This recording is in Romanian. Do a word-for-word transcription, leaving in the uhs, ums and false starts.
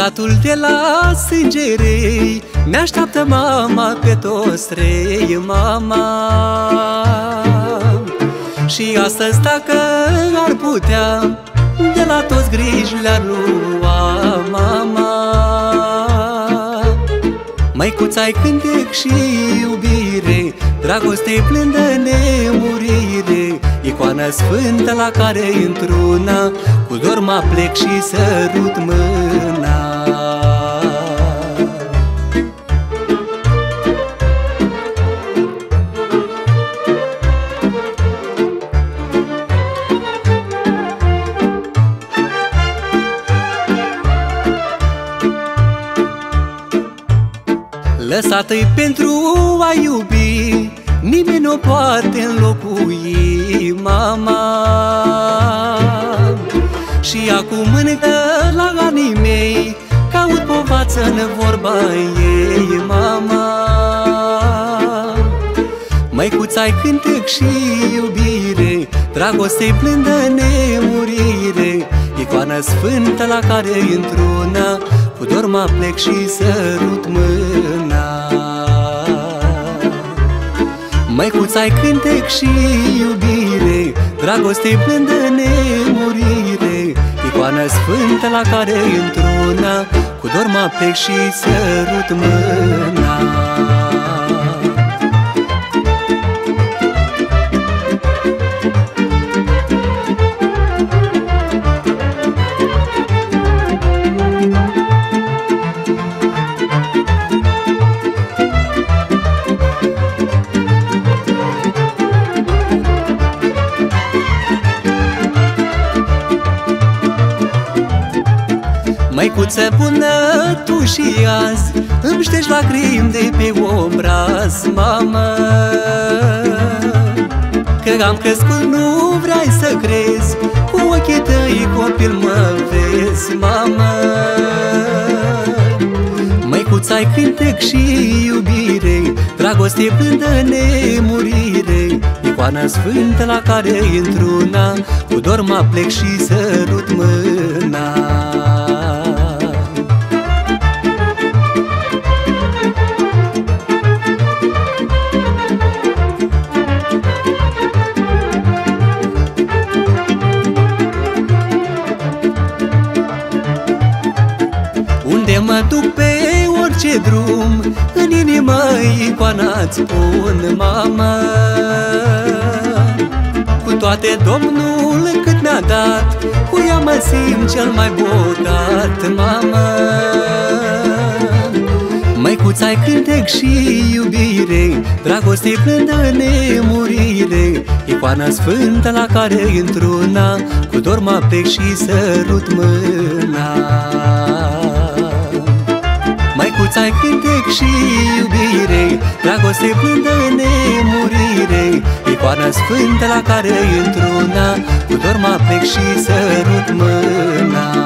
satul de la Sângerei ne-așteaptă mama pe toți trei, mama. Și astăzi dacă ar putea, de la toți griji le-ar lua mama. Măicuța-i cântec și iubire, dragoste plândă nemurire, icoana sfântă la care într-una cu dor mă plec și sărut mâna. Lăsat-i pentru a iubi, nimeni nu poate înlocui mama. Și acum încă la anii mei caut povață în vorba ei, mama. Măicuța-i cântec și iubire, dragoste plândă nemurire, icoana sfântă la care într-una cu dor mă plec și sărut mâna. Măicuța-i cântec și iubire, dragoste plândă nemurire, icoana sfântă la care într-una cu dor mă plec și sărut mâna. Măicuță bună, tu și azi îmi ștergi lacrimi de pe obraz, mamă. Că am crescut, nu vrei să crezi, cu ochii tăi copil mă vezi, mamă. Măicuța-i cântec și iubire, dragoste plândă nemurire, icoana sfântă la care într-una cu dor mă plec și sărut mâna. Unde mă duc pe orice drum, în inimă icoana-ți pun, mamă. Cu toate Domnul cât mi-a dat, cu ea mă simt cel mai bogat, mamă. Măicuța-i cântec și iubire, dragoste plândă nemurire, icoana sfântă la care într-una cu dor mă plec și sărut mâna. Măicuța-i cântec și iubire, dragoste plândă nemurire, icoana sfântă la care într-una cu dor mă plec și sărut mâna.